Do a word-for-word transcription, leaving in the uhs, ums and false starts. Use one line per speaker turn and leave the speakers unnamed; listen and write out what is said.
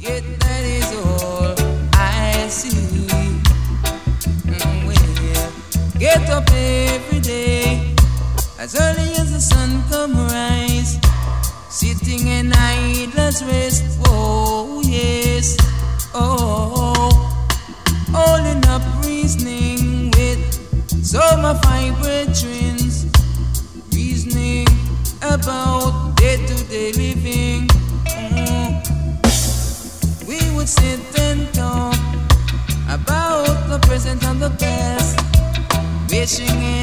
Yet that is all I see. Mm, well, get up every day as early as the sun come rise, sitting in idleness rest. Oh yes, oh, holding up reasoning with some of my brethren, reasoning about day-to-day living. Mm. We would sit and talk about the present and the past, wishing